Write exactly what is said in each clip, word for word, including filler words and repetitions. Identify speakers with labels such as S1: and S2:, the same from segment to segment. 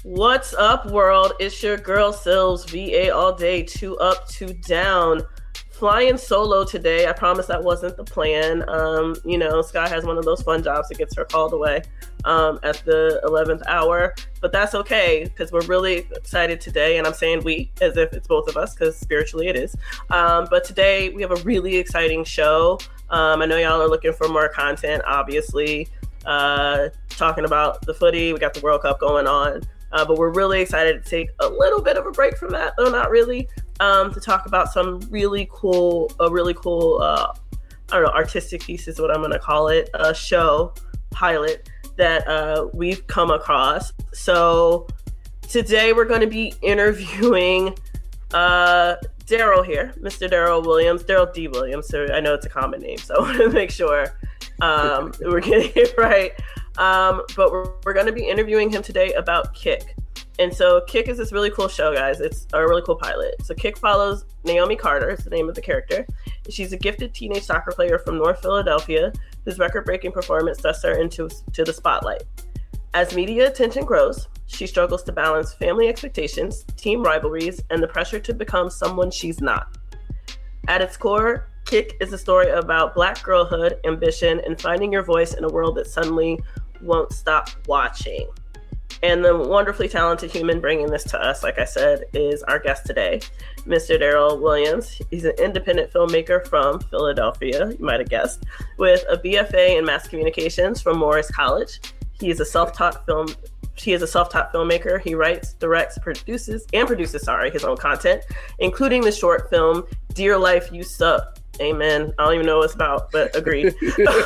S1: What's up, world? It's your girl Sills, V A all day, two up, two down. Flying solo today. I promise that wasn't the plan. Um, you know, Sky has one of those fun jobs that gets her called away um, at the eleventh hour, but that's okay because we're really excited today. And I'm saying we as if it's both of us because spiritually it is. Um, but today we have a really exciting show. Um, I know y'all are looking for more content, obviously. Uh, talking about the footy, we got the World Cup going on. Uh, but we're really excited to take a little bit of a break from that, though not really, um, to talk about some really cool, a really cool, uh, I don't know, artistic piece is what I'm going to call it, a show pilot that uh, we've come across. So today we're going to be interviewing uh, Daryl here, Mister Daryl Williams, Daryl D. Williams. So I know it's a common name, so I want to make sure um, we're getting it right. Um, but we're, we're going to be interviewing him today about Kick. And so Kick is this really cool show, guys. It's a really cool pilot. So Kick follows Naomi Carter, is the name of the character. She's a gifted teenage soccer player from North Philadelphia whose record-breaking performance thrusts her into to the spotlight. As media attention grows, she struggles to balance family expectations, team rivalries, and the pressure to become someone she's not. At its core, Kick is a story about Black girlhood, ambition, and finding your voice in a world that suddenly won't stop watching. And the wonderfully talented human bringing this to us, like I said, is our guest today, Mister Daryl Williams. He's an independent filmmaker from Philadelphia, you might have guessed, with a B F A in mass communications from Morris College. He is a self-taught film. He is a self-taught filmmaker. He writes, directs, produces, and produces, sorry, his own content, including the short film Dear Life, You Suck. Amen. I don't even know what it's about, but agreed.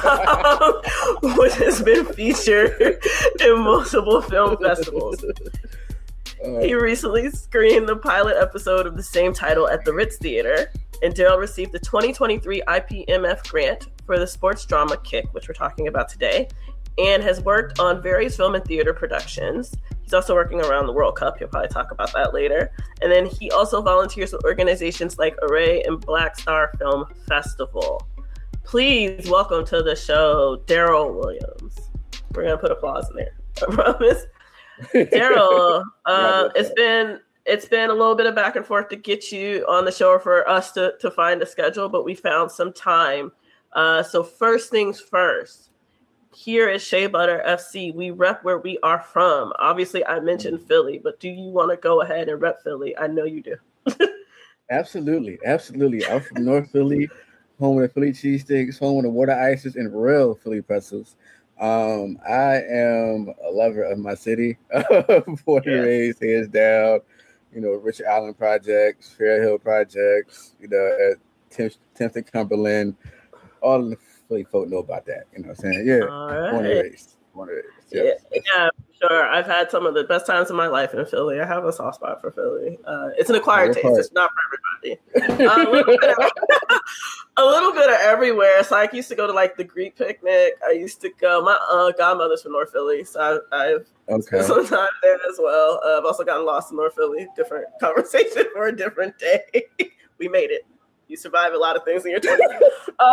S1: Which has been featured in multiple film festivals. Uh, he recently screened the pilot episode of the same title at the Ritz Theater, and Daryl received the twenty twenty-three I P M F grant for the sports drama Kick, which we're talking about today, and has worked on various film and theater productions. He's also working around the World Cup. He'll probably talk about that later. And then he also volunteers with organizations like Array and Black Star Film Festival. Please welcome to the show, Daryl Williams. We're going to put applause in there. I promise. Daryl, uh, it's been it's been a little bit of back and forth to get you on the show for us to, to find a schedule, but we found some time. Uh, so first things first. Here at Shea Butter F C, we rep where we are from. Obviously, I mentioned Philly, but do you want to go ahead and rep Philly? I know you do.
S2: Absolutely. Absolutely. I'm from North Philly, home of the Philly cheesesteaks, home of the water ices, and real Philly pretzels. Um, I am a lover of my city. Born and raised, hands down. You know, Richard Allen projects, Fair Hill projects, you know, at tenth and Cumberland, all of the Philly folk know about that. You know what I'm saying? Yeah.
S1: All right.
S2: Born and raised. Born and raised.
S1: Yes. Yeah, yeah, sure. I've had some of the best times of my life in Philly. I have a soft spot for Philly. Uh, it's an acquired taste. Part? It's not for everybody. uh, a, little bit of, a little bit of everywhere. So I used to go to like the Greek picnic. I used to go. My uh, godmother's from North Philly, so I, I've okay. spent some time there as well. Uh, I've also gotten lost in North Philly. Different conversation for a different day. We made it. You survive a lot of things in your twenties. uh,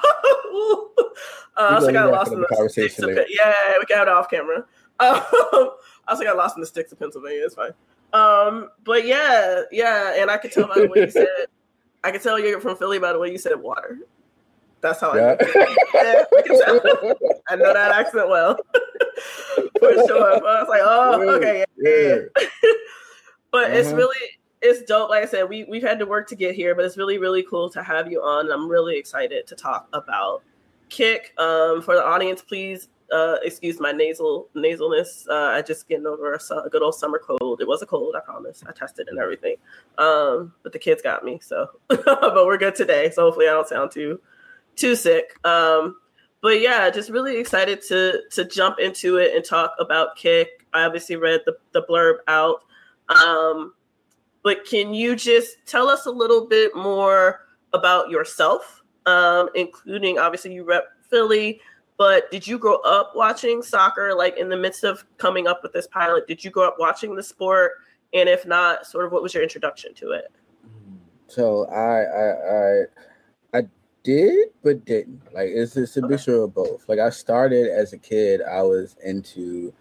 S1: I also got lost in the, the sticks of, yeah, we got it off camera. Um, I also got lost in the sticks of Pennsylvania. It's fine. Um, but yeah, yeah, and I could tell by the way you said, I could tell you're from Philly by the way you said water. That's how yeah. I yeah, I can tell. I know that accent well. For sure. I was like, oh, okay, yeah. yeah. But uh-huh. it's really... It's dope. Like I said, we, we've had to work to get here, but it's really, really cool to have you on. I'm really excited to talk about Kick. Um, for the audience, please uh, excuse my nasal nasalness. Uh, I just getting over a, a good old summer cold. It was a cold, I promise. I tested and everything. Um, but the kids got me, so. But we're good today, so hopefully I don't sound too too sick. Um, but yeah, just really excited to to jump into it and talk about Kick. I obviously read the, the blurb out. Um, But can you just tell us a little bit more about yourself, um, including, obviously, you rep Philly, but did you grow up watching soccer, like in the midst of coming up with this pilot? Did you grow up watching the sport? And if not, sort of what was your introduction to it?
S2: So I I I, I did, but didn't. Like, it's, it's a mixture of both. Like, I started as a kid, I was into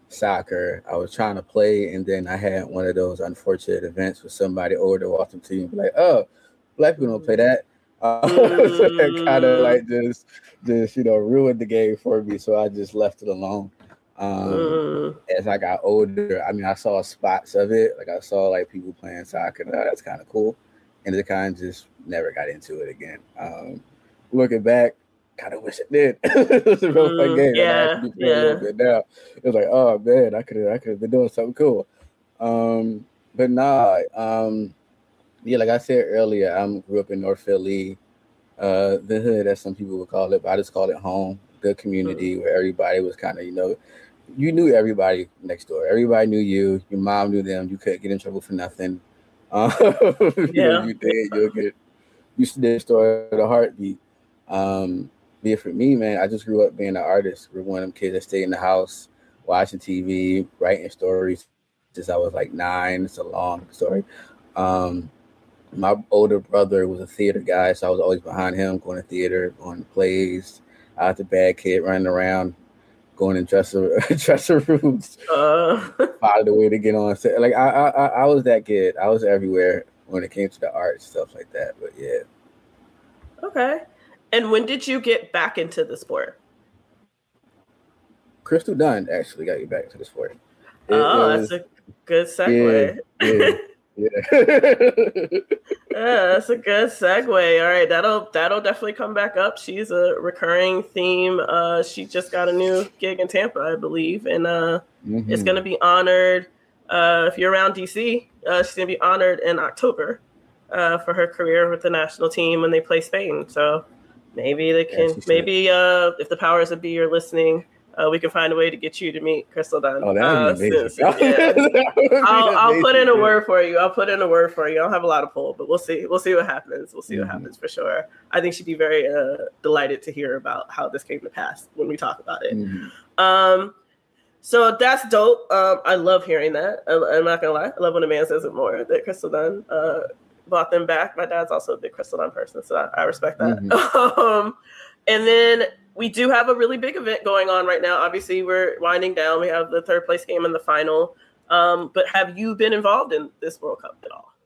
S2: soccer. I was trying to play, and then I had one of those unfortunate events with somebody older walked up to you and be like, "Oh, black people don't play that." Uh,
S1: Mm.
S2: so it kind of like just, just you know, ruined the game for me. So I just left it alone. Um,
S1: mm.
S2: As I got older, I mean, I saw spots of it. Like I saw like people playing soccer. And, oh, that's kind of cool, and it kind of just never got into it again. Um, looking back, kind of wish it did. It was a real fun
S1: Mm,
S2: game, and I
S1: yeah,
S2: actually play
S1: yeah.
S2: a little bit now. It was like, oh man, I could have, I could have been doing something cool. Um, but nah, um, yeah, like I said earlier, I grew up in North Philly, uh, the hood, as some people would call it, but I just call it home. Good community
S1: Mm.
S2: where everybody was kind of, you know, you knew everybody next door. Everybody knew you. Your mom knew them. You couldn't get in trouble for nothing. Um, you
S1: Yeah.
S2: know, you did. You'll get used to this story of the heartbeat. Um, yeah, for me, man, I just grew up being an artist. We're one of them kids that stayed in the house, watching T V, writing stories since I was like nine. It's a long story. Um, my older brother was a theater guy, so I was always behind him, going to theater, going to plays. I was the bad kid running around, going in dresser dresser rooms,
S1: Uh,
S2: find a way to get on set. Like I, I, I was that kid. I was everywhere when it came to the art stuff like that. But yeah.
S1: Okay. And when did you get back into the sport?
S2: Crystal Dunn actually got you back into the sport.
S1: It, oh, it was, that's a good segue.
S2: Yeah, yeah. Yeah.
S1: Yeah, that's a good segue. All right, that'll that'll definitely come back up. She's a recurring theme. Uh, she just got a new gig in Tampa, I believe, and uh, mm-hmm. it's going to be honored. Uh, if you're around D C, uh, she's going to be honored in October uh, for her career with the national team when they play Spain. So maybe they can. Yeah, maybe uh, if the powers that be are listening. Uh, we can find a way to get you to meet Crystal Dunn.
S2: Oh, that would be amazing.
S1: Since, yeah. I'll, I'll put in a word for you. I'll put in a word for you. I don't have a lot of pull, but we'll see. We'll see what happens. We'll see mm-hmm. what happens for sure. I think she'd be very uh, delighted to hear about how this came to pass when we talk about it. Mm-hmm. Um, so that's dope. Um, I love hearing that. I, I'm not gonna lie. I love when a man says it more. That Crystal Dunn uh, brought them back. My dad's also a big Crystal Dunn person, so I, I respect that. Mm-hmm. um, and then. We do have a really big event going on right now. Obviously, we're winding down. We have the third place game in the final. Um, but have you been involved in this World Cup at all?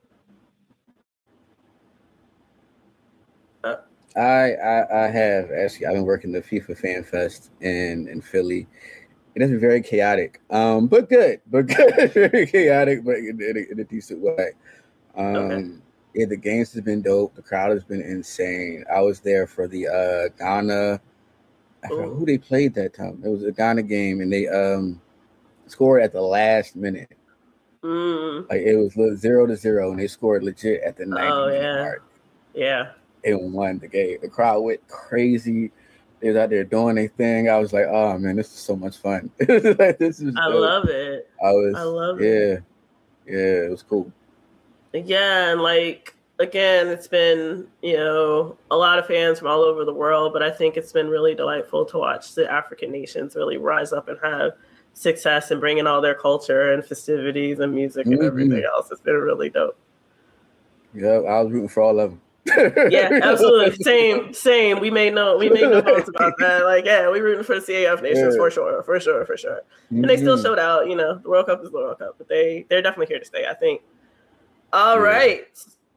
S2: Uh, I, I I have actually. I've been working the FIFA Fan Fest in in Philly. It has been very chaotic, um, but good, but good, very chaotic, but in, in, a, in a decent way. Um, okay. Yeah, the games has been dope. The crowd has been insane. I was there for the uh, Ghana. I forgot who they played that time. It was a Ghana game, and they um scored at the last minute.
S1: Mm.
S2: Like it was zero to zero, and they scored legit at the ninety
S1: oh,
S2: minute
S1: yeah.
S2: mark.
S1: Yeah,
S2: and won the game. The crowd went crazy. They was out there doing their thing. I was like, oh man, this is so much fun. Like, this is.
S1: I
S2: dope.
S1: love it.
S2: I was.
S1: I love
S2: yeah,
S1: it.
S2: Yeah, yeah, it was cool.
S1: Yeah, and like. Again, it's been, you know, a lot of fans from all over the world, but I think it's been really delightful to watch the African nations really rise up and have success and bring in all their culture and festivities and music and mm-hmm. everything else. It's been really dope.
S2: Yeah, I was rooting for all of them.
S1: Yeah, absolutely. Same, same. We made no, we made no bones about that. Like, yeah, we rooting for the C A F nations yeah. for sure, for sure, for sure. Mm-hmm. And they still showed out. You know, the World Cup is the World Cup, but they they're definitely here to stay, I think. All yeah. right.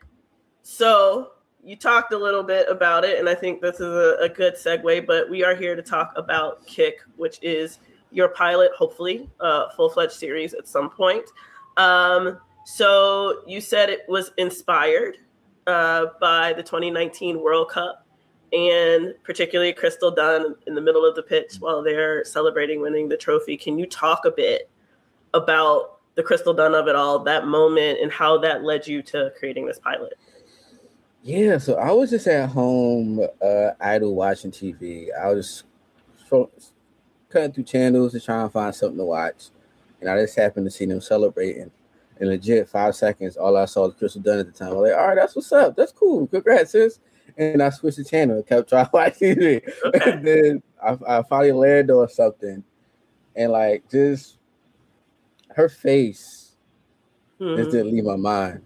S1: So you talked a little bit about it, and I think this is a, a good segue, but we are here to talk about Kick, which is your pilot, hopefully, uh, full-fledged series at some point. Um, so you said it was inspired uh, by the twenty nineteen World Cup, and particularly Crystal Dunn in the middle of the pitch while they're celebrating winning the trophy. Can you talk a bit about the Crystal Dunn of it all, that moment, and how that led you to creating this pilot?
S2: Yeah, so I was just at home, uh, idle watching T V. I was just cutting through channels to try and find something to watch, and I just happened to see them celebrating. In legit five seconds, all I saw was Crystal Dunn at the time. I was like, all right, that's what's up. That's cool. Congrats, sis. And I switched the channel and kept trying to watch T V. Okay. And then I, I finally landed on something, and like just her face mm-hmm. just didn't leave my mind.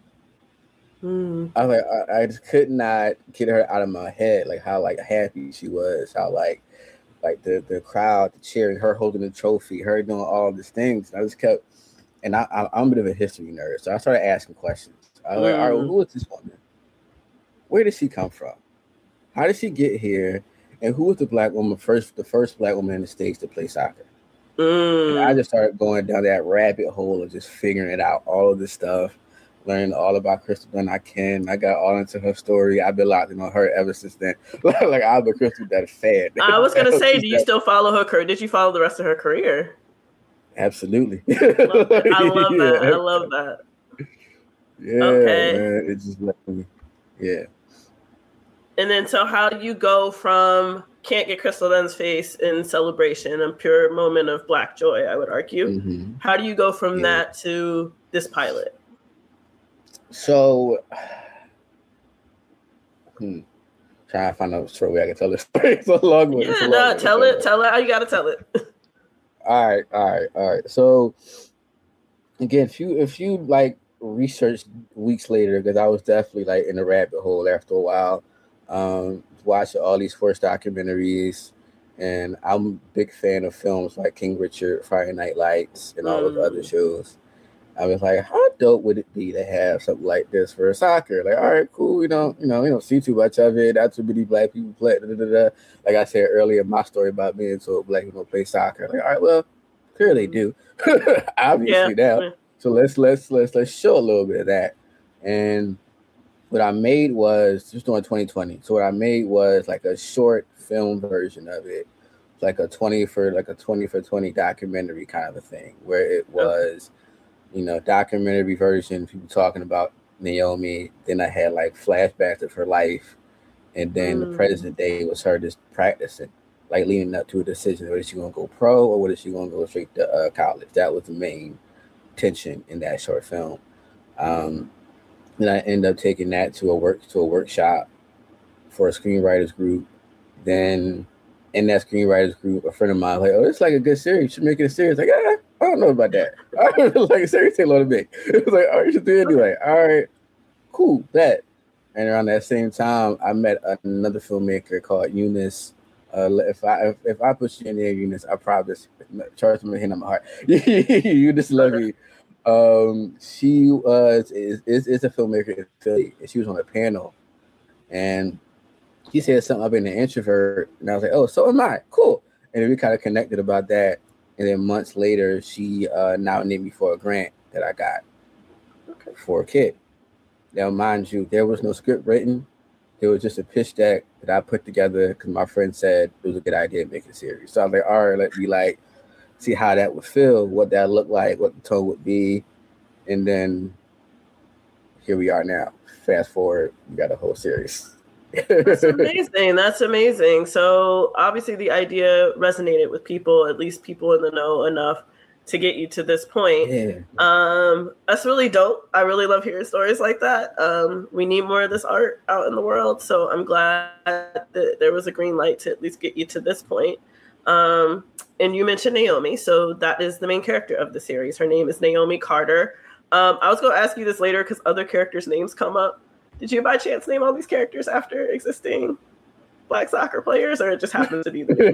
S1: Mm.
S2: I was like, I, I just could not get her out of my head, like how like happy she was, how like like the the crowd, the cheering, her holding the trophy, her doing all these things. And I just kept, and I, I I'm a bit of a history nerd, so I started asking questions. I was mm. like, all right, well, who is this woman? Where did she come from? How did she get here? And who was the black woman first, the first black woman in the States to play soccer? Mm. And I just started going down that rabbit hole of just figuring it out, all of this stuff, learning all about Crystal Dunn. I can. I got all into her story. I've been locked in on her ever since then. Like I've been Crystal Dunn fan.
S1: I was gonna say, do you still follow her career? Did you follow the rest of her career?
S2: Absolutely.
S1: I love that. I love that. Yeah. I love that.
S2: Yeah, okay. Man, it just let me. Yeah.
S1: And then, so how do you go from Can't Get Crystal Dunn's Face in Celebration, a pure moment of Black joy, I would argue. Mm-hmm. How do you go from yeah. that to this pilot?
S2: So, hmm, trying to find a short way I can tell this story. It's a long one.
S1: Yeah, no, tell it, tell it how you got to tell it.
S2: All right, all right, all right. So, again, if you, if you like research weeks later, because I was definitely like in the rabbit hole after a while, um, watching all these horse documentaries, and I'm a big fan of films like King Richard, Friday Night Lights, and all mm. of the other shows. I was like, how dope would it be to have something like this for soccer? Like, all right, cool. You know, you know, you don't see too much of it. Not too many black people play. Da, da, da, da. Like I said earlier, my story about being told black people play soccer. Like, all right, well, clearly they do. Obviously yeah. now. So let's let's let's let's show a little bit of that. And what I made was just doing twenty twenty. So what I made was like a short film version of it, like a twenty for like a twenty for twenty documentary kind of a thing, where it was. Okay. You know, documentary version, people talking about Naomi. Then I had like flashbacks of her life. And then mm. the present day was her just practicing, like leading up to a decision. Whether she going to go pro or whether she going to go straight to uh, college. That was the main tension in that short film. Um, then I ended up taking that to a work to a workshop for a screenwriters group. Then in that screenwriters group, a friend of mine was like, oh, it's like a good series. You should make it a series. Like, yeah. I don't know about that. I was like, seriously, a lot of me. It was like, oh, you should do it anyway. All right, cool, that. And around that same time, I met another filmmaker called Eunice. Uh, if I if, if I put you in there, Eunice, I promise, charge me hand on my heart. Eunice Levy. Um, she was is, is is a filmmaker in Philly, and she was on a panel, and he said something about being an introvert, and I was like, oh, so am I. Cool. And then we kind of connected about that. And then months later, she uh, nominated me for a grant that I got okay. for a kid. Now, mind you, there was no script written. There was just a pitch deck that I put together because my friend said it was a good idea to make a series. So I was like, all right, let me like see how that would feel, what that looked like, what the tone would be. And then here we are now. Fast forward, we got a whole series.
S1: That's amazing. That's amazing. So obviously the idea resonated with people, at least people in the know enough to get you to this point. Yeah. Um, that's really dope. I really love hearing stories like that. Um, we need more of this art out in the world. So I'm glad that there was a green light to at least get you to this point. Um, and you mentioned Naomi. So that is the main character of the series. Her name is Naomi Carter. Um, I was going to ask you this later because other characters' names come up. Did you by chance name all these characters after existing black soccer players, or it just happens to be the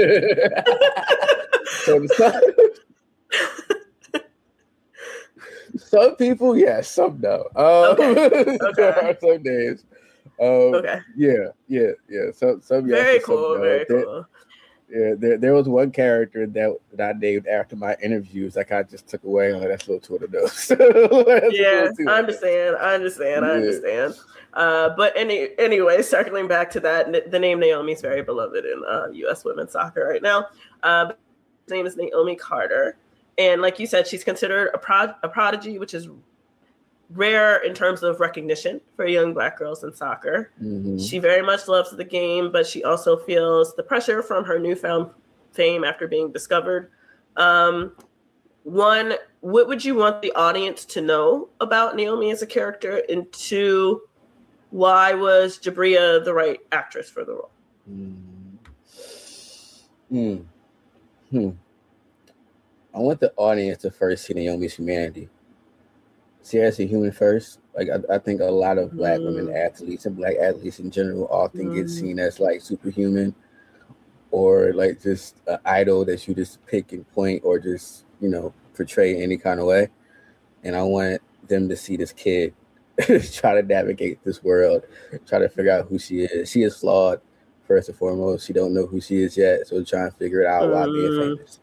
S2: some, some people, yes, some no. Um, okay. Okay. There are some names. Um, okay. Yeah, yeah, yeah. Some, some yes,
S1: very
S2: some
S1: cool.
S2: No.
S1: Very
S2: there,
S1: cool.
S2: Yeah, there, there was one character that, that I named after my interviews. Like I just took away. Like, that's a little too on the nose.
S1: Yeah, I understand. I understand. I understand. Yeah. Uh, but any anyway, circling back to that, the name Naomi is very beloved in uh, U S women's soccer right now. Uh, her name is Naomi Carter, and like you said, she's considered a prod- a prodigy, which is rare in terms of recognition for young black girls in soccer. Mm-hmm. She very much loves the game, but she also feels the pressure from her newfound fame after being discovered. Um, one, what would you want the audience to know about Naomi as a character? And two, why was Jabria the right actress for the role?
S2: Mm. Hmm. I want the audience to first see Naomi's humanity. See her as a human first. Like I, I think a lot of black mm. women athletes and black athletes in general often mm. get seen as like superhuman, or like just an idol that you just pick and point or just, you know, portray any kind of way. And I want them to see this kid try to navigate this world, try to figure out who she is. She is flawed, first and foremost. She don't know who she is yet, so trying to figure it out mm. while being famous.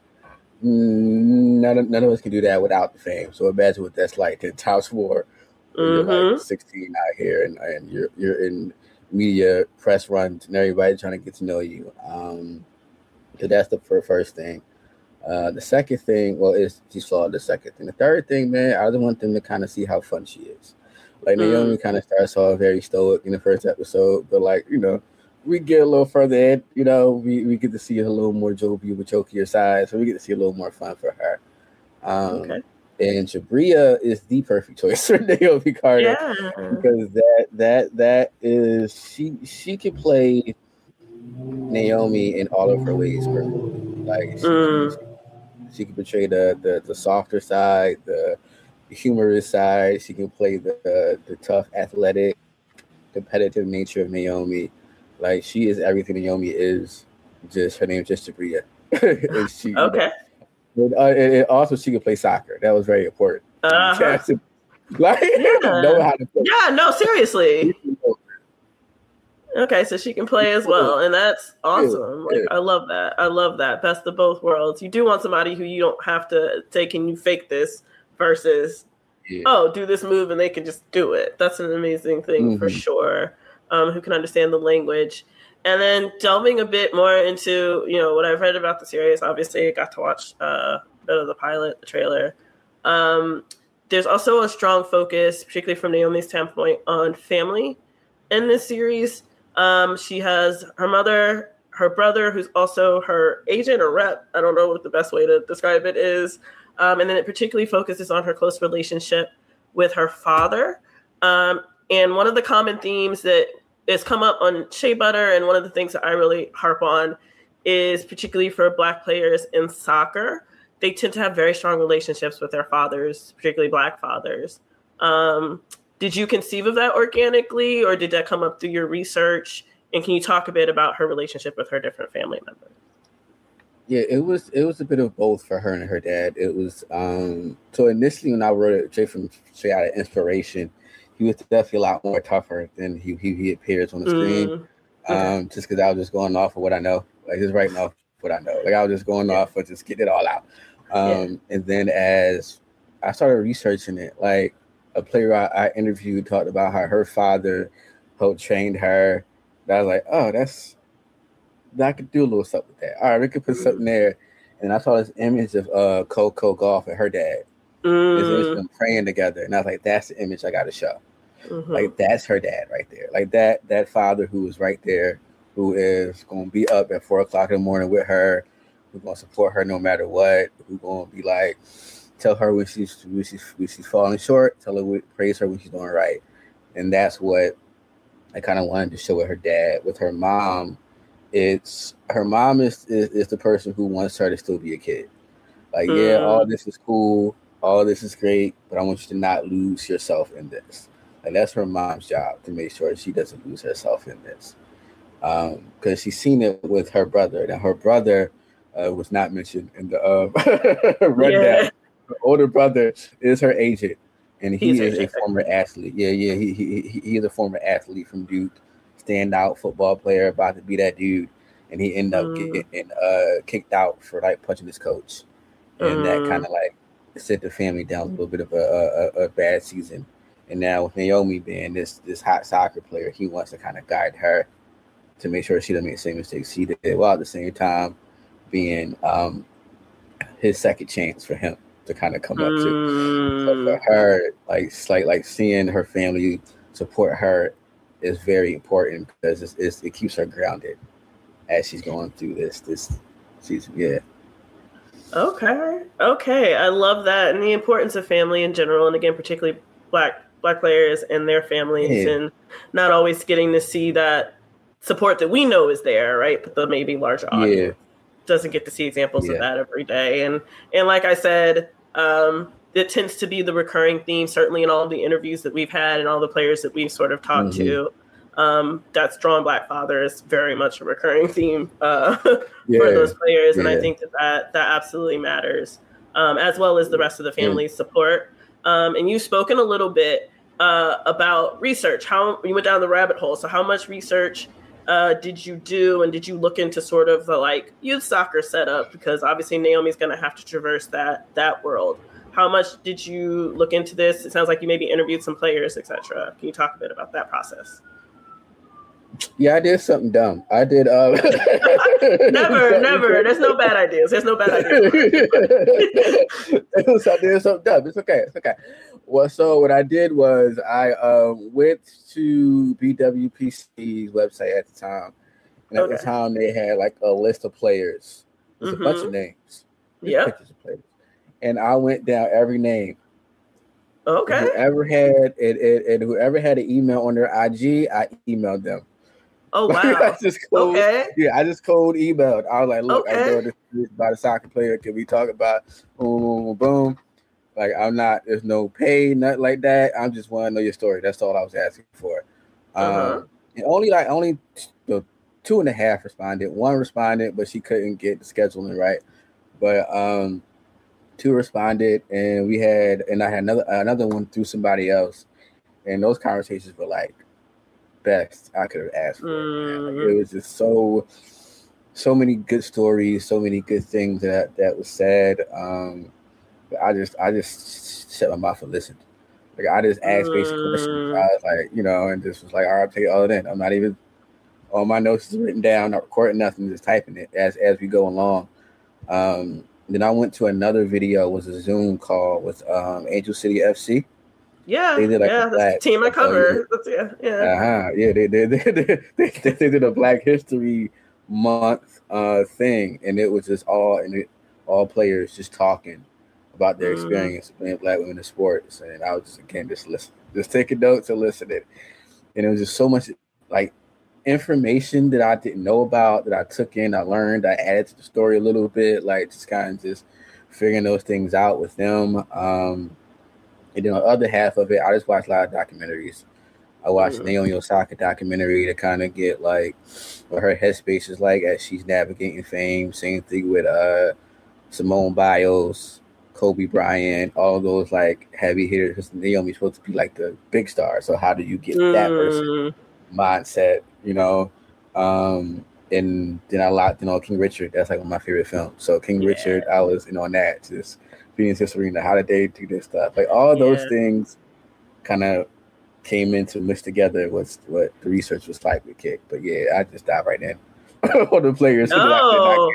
S2: None of, none of us can do that without the fame. So imagine what that's like in top four. Mm-hmm. You're like sixteen out here, and, and you're you're in media, press runs, and everybody trying to get to know you. Um, so that's the first thing. Uh, the second thing, well, is she's flawed. The second thing. The third thing, man, I just want them to kind of see how fun she is. Like mm. Naomi kind of starts off very stoic in the first episode, but like, you know, we get a little further in, you know, we, we get to see a little more jovial, chokier side, so we get to see a little more fun for her. Um, okay. And Jabria is the perfect choice for Naomi Carter
S1: yeah.
S2: because that that that is she she can play Naomi in all of her ways perfectly. Like she, mm. she, she can portray the, the the softer side, the humorous side. She can play the the, the tough, athletic, competitive nature of Naomi. Like she is everything Naomi is. Just her name's just Jabria. and she,
S1: okay.
S2: You know, and, and also she can play soccer. That was very important.
S1: Uh-huh.
S2: Like
S1: yeah.
S2: know how to play.
S1: Yeah, no, seriously. Okay, so she can play as well, and that's awesome. Like I love that. I love that. Best of both worlds. You do want somebody who you don't have to say, "Can you fake this?" versus, yeah. "Oh, do this move," and they can just do it. That's an amazing thing mm-hmm. for sure. Um, who can understand the language. And then delving a bit more into, you know, what I've read about the series. Obviously, I got to watch uh, a bit of the pilot, the trailer. Um, there's also a strong focus, particularly from Naomi's standpoint, on family in this series. Um, she has her mother, her brother, who's also her agent or rep. I don't know what the best way to describe it is. Um, and then it particularly focuses on her close relationship with her father. Um, and one of the common themes that it's come up on Shea Butter, and one of the things that I really harp on is particularly for Black players in soccer, they tend to have very strong relationships with their fathers, particularly Black fathers. Um, did you conceive of that organically, or did that come up through your research? And can you talk a bit about her relationship with her different family members?
S2: Yeah, it was it was a bit of both for her and her dad. It was um, so initially when I wrote it straight from straight out of inspiration, he was definitely a lot more tougher than he he, he appears on the screen. Mm, okay. Um, just because I was just going off of what I know, like just writing off what I know. Like I was just going yeah. off of just getting it all out. Um, yeah. And then as I started researching it, like a player I, I interviewed talked about how her father helped train her. And I was like, oh, that's I could do a little something with that. All right, we could put mm. something there. And I saw this image of uh, Coco Gauff and her dad. Mm. This image of them praying together, and I was like, "That's the image I got to show." Mm-hmm. Like that's her dad right there. Like that that father who is right there, who is going to be up at four o'clock in the morning with her, who's going to support her no matter what, who's going to be like, tell her when she's when she's when she's falling short, tell her praise her when she's doing right, and that's what I kind of wanted to show with her dad. With her mom, it's her mom is, is is the person who wants her to still be a kid. Like, mm. yeah, all this is cool. All this is great, but I want you to not lose yourself in this. And that's her mom's job, to make sure she doesn't lose herself in this. Because um, she's seen it with her brother. Now, her brother uh, was not mentioned in the uh, rundown. Yeah. Her older brother is her agent, and he He's is a former athlete. Yeah, yeah, he, he he he is a former athlete from Duke, standout football player, about to be that dude. And he ended up mm. getting uh, kicked out for, like, punching his coach. And mm. that kind of, like, set the family down a little bit of a, a, a bad season. And now with Naomi being this this hot soccer player, he wants to kind of guide her to make sure she doesn't make the same mistakes he did, while at the same time being um, his second chance for him to kind of come mm. up to. So for her, like, like like seeing her family support her is very important because it's, it's, it keeps her grounded as she's going through this this season. Yeah.
S1: Okay. Okay. I love that. And the importance of family in general. And again, particularly black, black players and their families yeah. and not always getting to see that support that we know is there. Right. But the maybe larger audience yeah. doesn't get to see examples yeah. of that every day. And, and like I said, um, it tends to be the recurring theme, certainly in all the interviews that we've had and all the players that we've sort of talked mm-hmm. to. Um, that strong Black father is very much a recurring theme uh,
S2: yeah.
S1: for those players, and
S2: yeah.
S1: I think that that, that absolutely matters, um, as well as the rest of the family's yeah. support. Um, and you've spoken a little bit uh, about research. How you went down the rabbit hole. So, how much research uh, did you do, and did you look into sort of the like youth soccer setup? Because obviously Naomi's going to have to traverse that that world. How much did you look into this? It sounds like you maybe interviewed some players, et cetera. Can you talk a bit about that process?
S2: Yeah, I did something dumb. I did. Uh...
S1: never, never. There's no bad ideas. There's no bad ideas.
S2: I did something dumb. It's okay. It's okay. Well, so what I did was I um, went to B W P C's website at the time, and at okay. the time they had like a list of players. There's mm-hmm. a bunch of names.
S1: Yeah.
S2: Pictures of players, and I went down every name.
S1: Okay.
S2: And whoever had it, it, and whoever had an email on their I G, I emailed them.
S1: Oh wow!
S2: I just cold,
S1: okay.
S2: Yeah, I just cold emailed. I was like, "Look,
S1: okay.
S2: I know this is about a soccer player. Can we talk about boom, boom, boom, boom?" Like, I'm not. There's no pay, nothing like that. I just want to know your story. That's all I was asking for.
S1: Uh-huh.
S2: Um, and only like only the two and a half responded. One responded, but she couldn't get the scheduling right. But um, two responded, and we had, and I had another another one through somebody else, and those conversations were like best I could have asked for.
S1: Mm.
S2: Like, it was just so so many good stories, so many good things that that was said. Um, I just I just shut my mouth and listened. Like I just asked
S1: mm.
S2: basic questions. I was like, you know, and just was like, all right, take it all in. I'm not even all my notes is written down, not recording nothing, just typing it as as we go along. Um, then I went to another video, was a Zoom call with um, Angel City F C.
S1: Yeah,
S2: they did like
S1: yeah,
S2: a black,
S1: team I cover. That's, yeah, yeah.
S2: Uh-huh. Yeah, they did. They, they, they, they did a Black History Month uh, thing, and it was just all and it, all players just talking about their experience mm. playing Black women in sports, and I was just again just listen, just taking notes and listening, and it was just so much like information that I didn't know about that I took in, I learned, I added to the story a little bit, like just kind of just figuring those things out with them. Um, And then on the other half of it, I just watch a lot of documentaries. I watched mm-hmm. Naomi Osaka documentary to kind of get like what her headspace is like as she's navigating fame. Same thing with uh, Simone Biles, Kobe Bryant, all those like heavy hitters. Because Naomi's supposed to be like the big star. So how do you get mm. that person mindset, you know? Um, and then I locked in on King Richard. That's like one of my favorite films. So King yeah. Richard, I was in on that. Just Phoenix Arena, how did they do this stuff? Like all those yeah. things kind of came into mixed together was what the research was like with Kick. But yeah, I just dive right in on the players.
S1: No.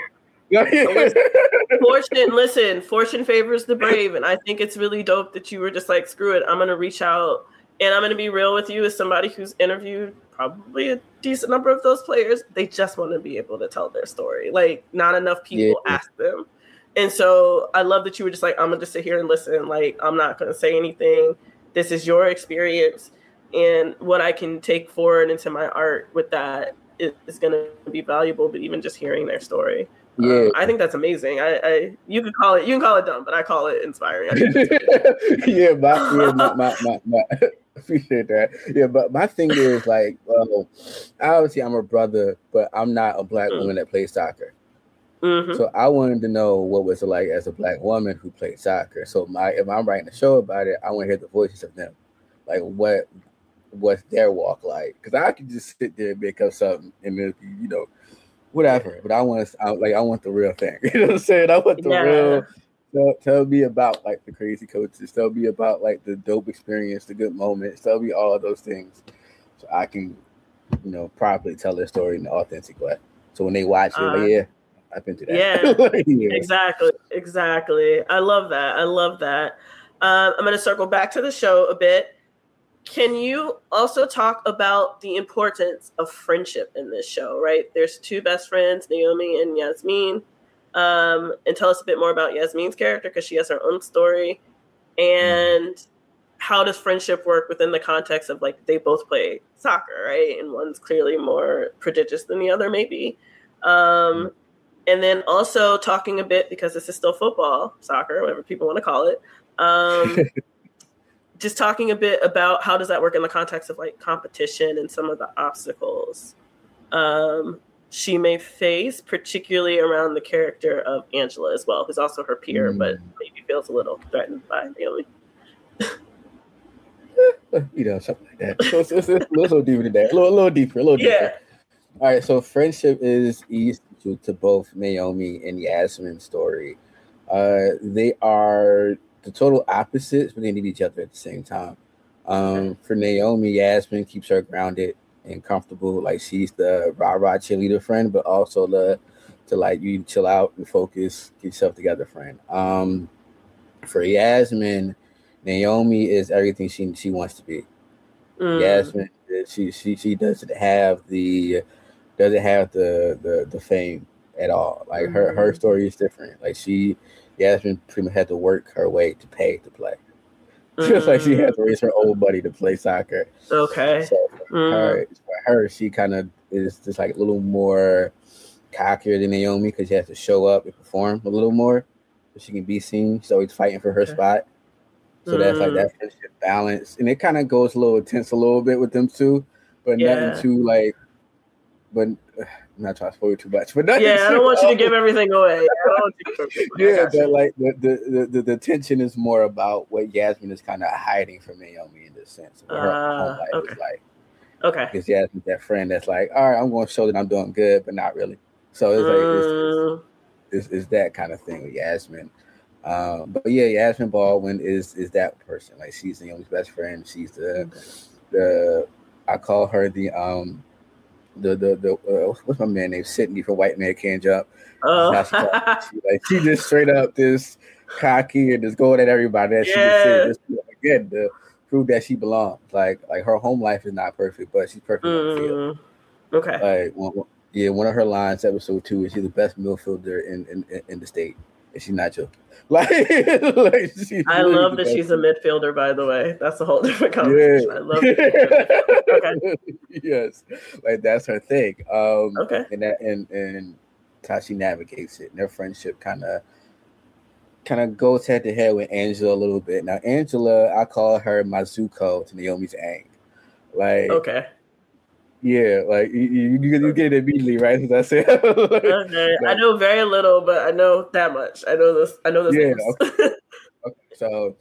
S1: Fortune, listen, fortune favors the brave. And I think it's really dope that you were just like, screw it, I'm going to reach out. And I'm going to be real with you as somebody who's interviewed probably a decent number of those players. They just want to be able to tell their story. Like not enough people yeah. ask them. And so I love that you were just like, I'm going to just sit here and listen. Like, I'm not going to say anything. This is your experience. And what I can take forward into my art with that is, is going to be valuable, but even just hearing their story. Yeah. Um, I think that's amazing. I, I you can call it, you can call it dumb, but I call it inspiring.
S2: yeah, my, yeah, my, my, my, my, appreciate that. Yeah, but my thing is like, well, obviously I'm a brother, but I'm not a Black mm. woman that plays soccer. Mm-hmm. So I wanted to know what was it like as a Black woman who played soccer. So my if I'm writing a show about it, I want to hear the voices of them. Like what what's their walk like? Because I could just sit there and make up something and then, you know, whatever. But I want to I, like I want the real thing. You know what I'm saying? I want the yeah. real. Tell, tell me about like the crazy coaches. Tell me about like the dope experience, the good moments. Tell me all of those things, so I can, you know, properly tell their story in an authentic way. So when they watch it, uh, like, yeah. I've been to that.
S1: Yeah, yeah, exactly. Exactly. I love that. I love that. Um, I'm going to circle back to the show a bit. Can you also talk about the importance of friendship in this show, right? There's two best friends, Naomi and Yasmin. Um, and tell us a bit more about Yasmin's character because she has her own story. And mm. how does friendship work within the context of like they both play soccer, right? And one's clearly more prodigious than the other, maybe. Um, mm. And then also talking a bit, because this is still football, soccer, whatever people want to call it. Um, just talking a bit about how does that work in the context of like competition and some of the obstacles um, she may face, particularly around the character of Angela as well, who's also her peer, mm. but maybe feels a little threatened by Naomi.
S2: You know, something like that. So it's, it's, it's a little deeper than that. A little, a little deeper, a little deeper.
S1: Yeah.
S2: All right, so friendship is essential to both Naomi and Yasmin's story. Uh, they are the total opposites, but they need each other at the same time. Um, for Naomi, Yasmin keeps her grounded and comfortable. Like she's the rah-rah cheerleader friend, but also the to like you chill out and focus, get yourself together friend. Um, for Yasmin, Naomi is everything she she wants to be. Mm. Yasmin, she she she doesn't have the doesn't have the the, the fame at all. Like mm. her her story is different. Like she Yasmin pretty much had to work her way to pay to play. Mm. Just like she had to raise her old buddy to play soccer.
S1: Okay.
S2: So for, mm. her, for her, she kind of is just like a little more cockier than Naomi because she has to show up and perform a little more so she can be seen. She's always fighting for her okay. spot. So mm. that's like that friendship balance. And it kind of goes a little intense a little bit with them too, but yeah. nothing too like, but uh, I'm not trying to spoil too much. But
S1: yeah, I don't want you to give everything away. I don't want you to
S2: yeah, but you. like the, the, the, the tension is more about what Yasmin is kind of hiding from Naomi in this sense. What her
S1: uh,
S2: home life
S1: okay.
S2: is like.
S1: Okay.
S2: Because Yasmin's that friend that's like, all right, I'm going to show that I'm doing good, but not really. So it's like, mm. it's, it's, it's, it's that kind of thing with Yasmin. Um, but yeah, Yasmin Baldwin is is that person. Like she's Naomi's best friend. She's the okay. the I call her the um the the the uh, what's my man named Sydney from White Man Can't Jump.
S1: Oh,
S2: she, she, like she just straight up this cocky and just going at everybody. That
S1: yeah.
S2: she just again to prove that she belongs. Like like her home life is not perfect, but she's perfect
S1: mm.
S2: on the field.
S1: Okay.
S2: Like one, yeah, one of her lines, episode two, is she's the best midfielder in in, in the state. And she's not joking. Like, like she's
S1: I love that she's a midfielder, by the way. That's a whole different conversation. Yeah. I love it.
S2: Okay. Yes. Like that's her thing. Um
S1: okay.
S2: And that and and how she navigates it. And their friendship kind of kind of goes head to head with Angela a little bit. Now Angela, I call her my Zuko to Naomi's Aang. Like
S1: okay.
S2: Yeah, like you, you, you get it immediately, right? As I said. Like,
S1: okay,
S2: like,
S1: I know very little, but I know that much. I know this. I know this.
S2: Yeah. Okay. Okay. So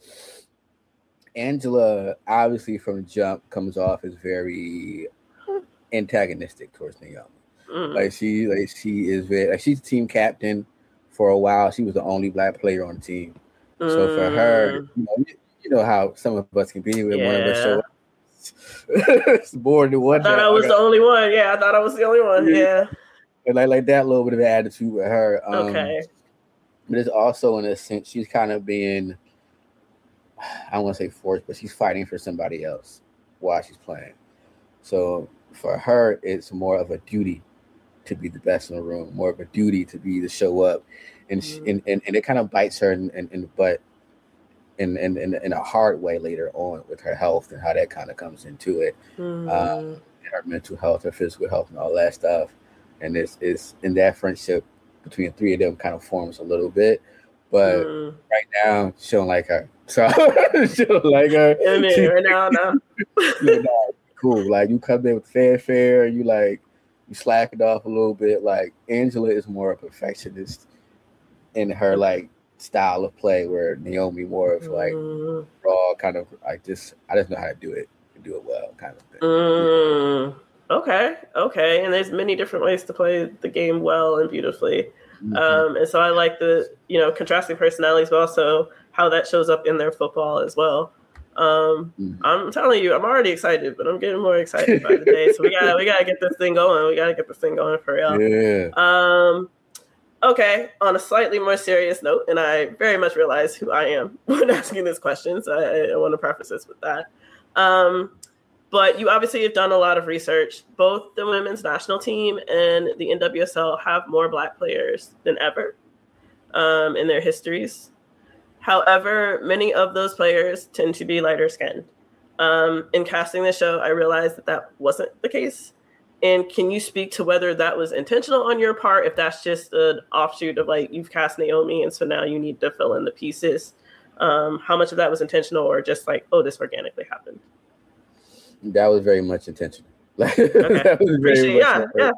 S2: Angela, obviously from the jump, comes off as very antagonistic towards Naomi. Mm. Like she, like she is very, like she's the team captain for a while. She was the only black player on the team. Mm. So for her, you know, you know how some of us can be when yeah. one of us show up. It's more than one.
S1: I thought I was the only one. Yeah, I thought I was the only one. Yeah.
S2: And like like that little bit of attitude with her. Um,
S1: okay.
S2: But it's also in a sense she's kind of being, I don't want to say forced, but she's fighting for somebody else while she's playing. So for her, it's more of a duty to be the best in the room, more of a duty to be to show up, and mm-hmm. she, and, and and it kind of bites her in, in, in the butt. In, in, in, in a hard way later on with her health and how that kind of comes into it.
S1: Mm.
S2: Um, her mental health, her physical health and all that stuff. And it's, it's in that friendship between the three of them kind of forms a little bit. But mm. right now, she don't like her. So she don't like her.
S1: I mean, she, right now, no.
S2: Yeah, no, cool. Like you come in with fanfare, you like, you slack it off a little bit. Like Angela is more a perfectionist in her like, style of play, where Naomi more of like mm. raw kind of like just I just know how to do it and do it well kind of thing.
S1: Mm. Okay, okay, and there's many different ways to play the game well and beautifully, mm-hmm. um, and so I like the you know contrasting personalities, but also how that shows up in their football as well. Um, mm-hmm. I'm telling you, I'm already excited, but I'm getting more excited by the day. So we got we gotta get this thing going. We gotta get this thing going for real.
S2: Yeah.
S1: Um. Okay, on a slightly more serious note, and I very much realize who I am when asking this question, so I, I want to preface this with that. Um, but you obviously have done a lot of research. Both the women's national team and the N W S L have more Black players than ever um, in their histories. However, many of those players tend to be lighter skinned. Um, in casting the show, I realized that that wasn't the case. And can you speak to whether that was intentional on your part, if that's just an offshoot of like you've cast Naomi and so now you need to fill in the pieces? Um, how much of that was intentional or just like, oh, this organically happened?
S2: That was very much intentional. Like,
S1: Okay.
S2: that was very much
S1: yeah, yeah.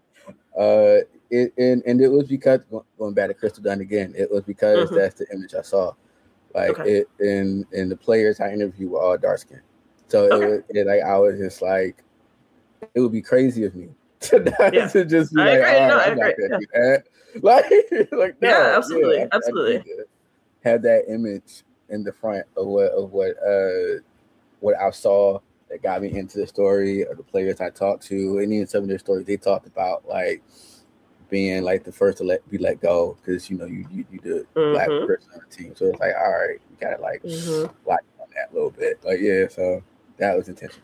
S2: Uh, it, and, and it was because, going back to Crystal Dunn again, it was because mm-hmm. that's the image I saw. Like, okay. it in, in the players I interviewed were all dark skinned. So okay. it was it, like, I was just like, it would be crazy of me to, not, yeah. to just be
S1: I
S2: like,
S1: agree.
S2: all
S1: no,
S2: right,
S1: I
S2: I'm
S1: agree.
S2: not gonna yeah. do that. Like, like no,
S1: yeah, absolutely,
S2: yeah, I,
S1: absolutely.
S2: I have that image in the front of what of what uh what I saw that got me into the story, or the players I talked to, and even some of their stories they talked about, like being like the first to let be let go because you know you you, you the mm-hmm. black person on the team. So it's like, all right, you gotta like mm-hmm. lock on that a little bit. Like yeah, so that was intentional.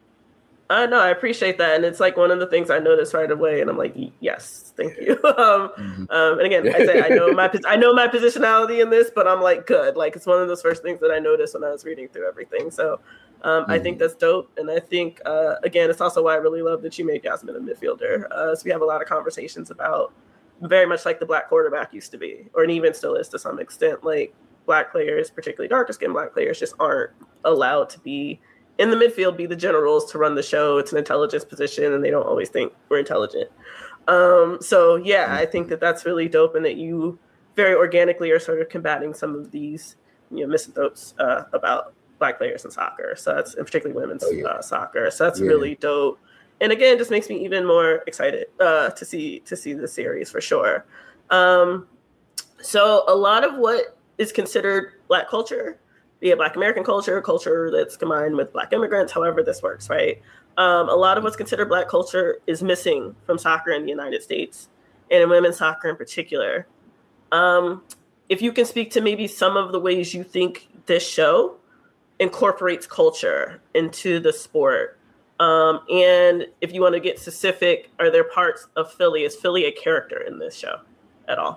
S1: Uh, no, I appreciate that, and it's like one of the things I noticed right away, and I'm like, yes, thank you. um, mm-hmm. um, and again, I say I know my I know my positionality in this, but I'm like, good. Like it's one of those first things that I noticed when I was reading through everything. So um, mm-hmm. I think that's dope, and I think uh, again, it's also why I really love that you made Yasmin a midfielder. Uh, so we have a lot of conversations about very much like the black quarterback used to be, or and even still is to some extent. Like black players, particularly darker skinned black players, just aren't allowed to be in the midfield, be the generals to run the show. It's an intelligence position, and they don't always think we're intelligent. Um, so, yeah, I think that that's really dope, and that you very organically are sort of combating some of these, you know, misanthropes uh, about black players in soccer. So that's, and particularly women's oh, yeah. uh, soccer. So that's yeah. really dope. And again, just makes me even more excited uh, to see to see the series for sure. Um, so a lot of what is considered black culture, be it black American culture, culture that's combined with black immigrants, however this works, right? Um, a lot of what's considered black culture is missing from soccer in the United States, and in women's soccer in particular. Um, if you can speak to maybe some of the ways you think this show incorporates culture into the sport. Um, and if you want to get specific, are there parts of Philly? Is Philly a character in this show at all?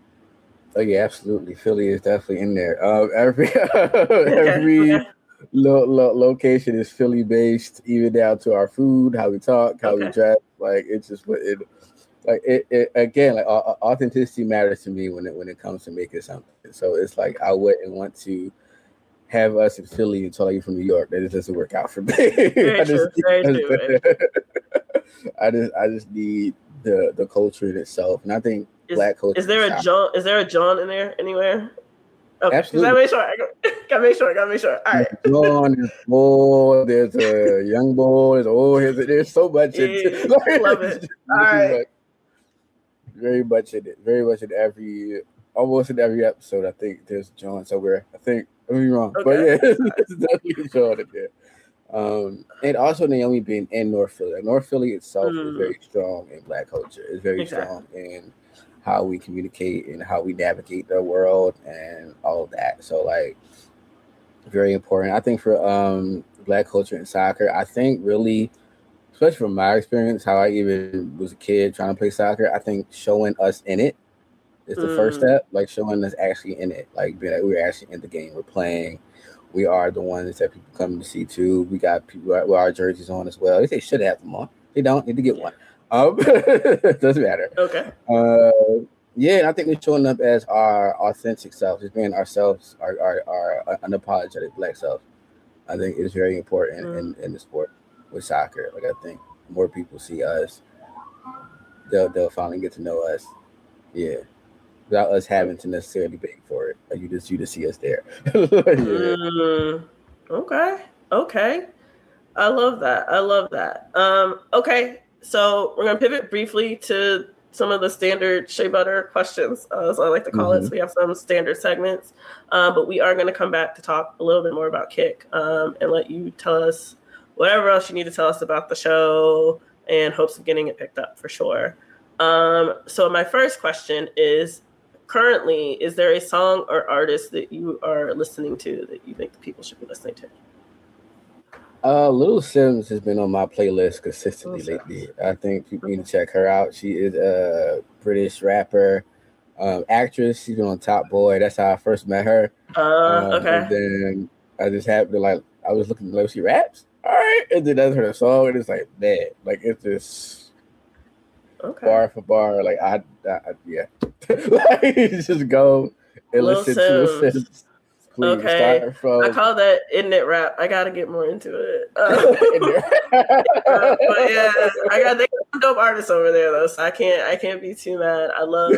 S2: Oh yeah, absolutely. Philly is definitely in there. Uh, every every okay. lo- lo- location is Philly based, even down to our food, how we talk, how okay. we dress. Like it's just what it like. It, it again, like uh, authenticity matters to me when it when it comes to making something. So it's like I wouldn't want to have us in Philly and tell you from New York that it doesn't work out for me.
S1: Very
S2: I,
S1: true,
S2: just,
S1: very true, very true.
S2: I just I just need the the culture in itself, and I think.
S1: Is,
S2: black culture
S1: is there a John? Is there a John in there anywhere? Okay,
S2: absolutely.
S1: I make sure. I gotta make sure. I gotta make sure. All right.
S2: John is boy. There's a young boy. There's old. There's, there's so much.
S1: Yeah,
S2: in
S1: it. Love it. All right.
S2: Like, very much in it. Very much in every. Almost in every episode, I think there's John somewhere. I think I'm wrong, okay. But yeah, there's definitely John in there. Um, and also Naomi being in North Philly. Like North Philly itself mm. is very strong in black culture. It's very exactly. strong in how we communicate and how we navigate the world and all of that. So like very important. I think for um black culture in soccer, I think really, especially from my experience, how I even was a kid trying to play soccer, I think showing us in it is the mm. first step. Like showing us actually in it. Like being like we're actually in the game, we're playing. We are the ones that people come to see too. We got people with our jerseys on as well. They should have them on. They don't need to get one. Um, doesn't matter.
S1: Okay.
S2: Uh, yeah, and I think we're showing up as our authentic self, just being ourselves, our our, our unapologetic black self. I think it's very important mm. in, in the sport with soccer. Like I think more people see us, they'll they'll finally get to know us. Yeah. Without us having to necessarily beg for it. Like you just you just see us there. yeah.
S1: mm, okay. Okay. I love that. I love that. Um, okay. So we're going to pivot briefly to some of the standard Shea Butter questions, uh, as I like to call mm-hmm. it. So we have some standard segments, um, but we are going to come back to talk a little bit more about Kick um, and let you tell us whatever else you need to tell us about the show and hopes of getting it picked up for sure. Um, so my first question is, currently, is there a song or artist that you are listening to that you think the people should be listening to?
S2: Uh, Little Sims has been on my playlist consistently lately. I think people need to check her out. She is a British rapper, um, actress. She's been on Top Boy. That's how I first met her.
S1: Uh, um, okay.
S2: And then I just happened to like, I was looking to like, she raps. All right. And then I heard her song, and it's like, man, like it's just okay. bar for bar. Like, I, I, I yeah. Like, just go and
S1: Little
S2: listen Sims. to Little Sims. Please
S1: okay.
S2: start from.
S1: I call that isn't it rap. I gotta get more into it. Uh, uh, but yeah, I got they got some dope artists over there though, so I can't I can't be too mad. I love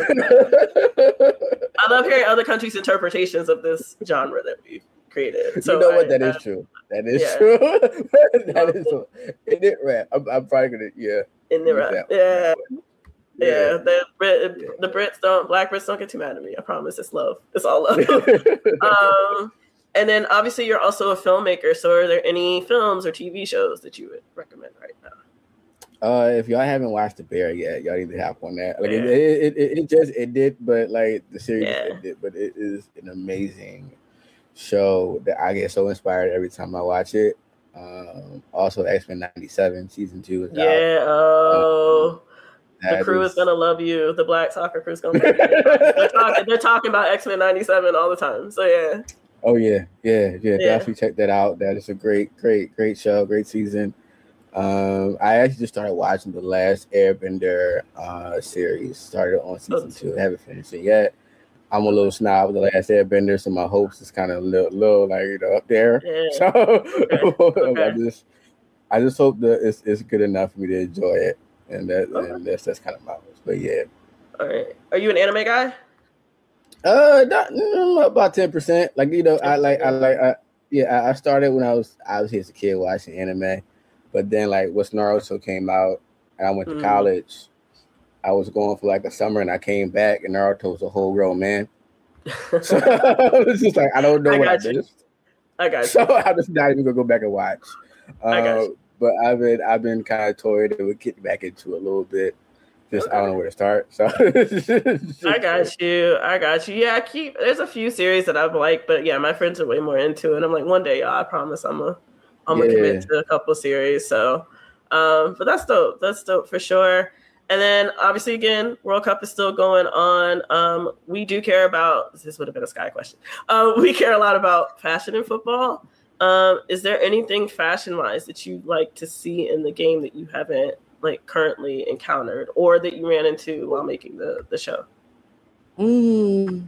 S1: uh, I love hearing other countries' interpretations of this genre that we've created. So
S2: you know what?
S1: I,
S2: That
S1: I,
S2: is true. That is
S1: yeah.
S2: true. That is true. Isn't it rap? I'm, I'm probably gonna yeah.
S1: Isn't it rap?
S2: That
S1: Yeah.
S2: That
S1: Yeah,
S2: yeah.
S1: the Brit,
S2: Yeah.
S1: the Brits don't, Black Brits don't get too mad at me. I promise, it's love. It's all love. um, and then obviously you're also a filmmaker. So are there any films or T V shows that you would recommend right now?
S2: Uh, if y'all haven't watched The Bear yet, y'all need to hop on that. Like
S1: Yeah.
S2: it, it, it, it just it did, but like the series
S1: Yeah.
S2: it did, but it is an amazing show that I get so inspired every time I watch it. Um, also X-Men ninety-seven season two is out.
S1: Yeah. Oh.
S2: That
S1: The crew is,
S2: is
S1: gonna love you. The Black Soccer Crew is gonna love you. They're talking, they're talking about X-Men ninety-seven all the time. So yeah.
S2: Oh yeah, yeah, yeah,
S1: Yeah.
S2: Definitely check that out. That is a great, great, great show, great season. Um, I actually just started watching the last Airbender uh series. Started on season two. I haven't finished it yet. I'm a little snob with the last Airbender, so my hopes is kind of a little, little like you know up there.
S1: Yeah.
S2: So
S1: Okay. Okay.
S2: I just, I just hope that it's it's good enough for me to enjoy it, and that
S1: Okay.
S2: and that's that's kind of my hopes. But yeah.
S1: All right. Are you an anime guy?
S2: Uh, not, mm, about ten percent. Like you know, I like I like I, yeah. I, I started when I was obviously as a kid watching anime, but then like once Naruto came out and I went to
S1: Mm.
S2: college, I was going for like a summer and I came back and Naruto was a whole grown man. So it's just like I don't know
S1: I
S2: what I
S1: got you.
S2: missed.
S1: I got you.
S2: So I'm just not even gonna go back and watch. Uh,
S1: I got you.
S2: But I've been I've been kind of toyed with getting back into it a little bit. Just I don't know where to start. So
S1: I got you. I got you. Yeah, I keep. There's a few series that I've liked, but yeah, my friends are way more into it. I'm like, one day, y'all, I promise, I'm a, I'm gonna
S2: Yeah.
S1: commit to a couple series. So, um, but that's dope. That's dope for sure. And then obviously, again, World Cup is still going on. Um, we do care about. This would have been a Sky question. Um, we care a lot about fashion in football. Um, is there anything fashion-wise that you'd like to see in the game that you haven't like currently encountered or that you ran into while making the, the show?
S2: Mm.